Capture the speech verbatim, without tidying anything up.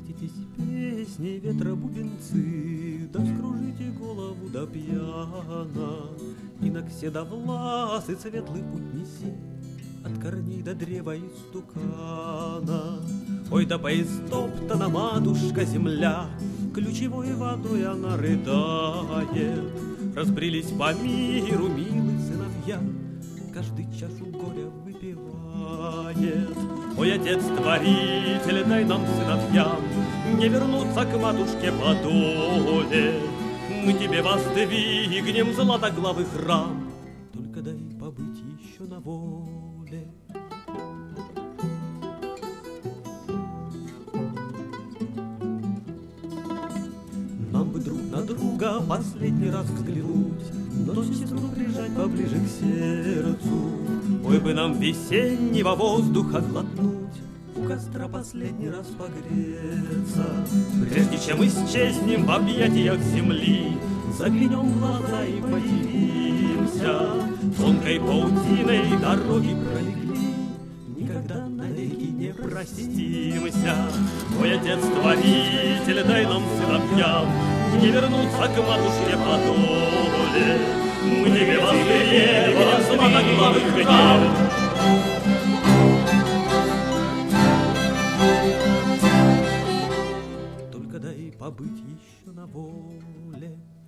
Насытитесь песней ветра бубенцы, да вскружите голову до пьяна, и на седовласый светлый путь неси от корней до древа истукана. Ой, да поистоптана матушка земля, ключевой водой она рыдает. Разбрелись по миру милые сыновья, каждый чашу горя выпивает. Ой, Отец-творитель, дай нам, сыновьям, не вернуться к матушке по доле. Мы тебе воздвигнем златоглавый храм, только дай побыть еще на воле. Нам бы друг на друга последний раз взглянуть, но сестру прижать поближе к сердцу. Ой, бы нам весеннего воздуха глотнуть, у костра последний раз погреться. Прежде чем исчезнем в объятиях земли, заглянем в глаза и поделимся. Тонкой паутиной дороги пролегли, никогда навеки не простимся. Ой, Отец-творитель, дай нам, сыновьям, не вернуться к матушке по доле. Мы тебе воздвигнем златоглавый храм. Только дай побыть еще на воле.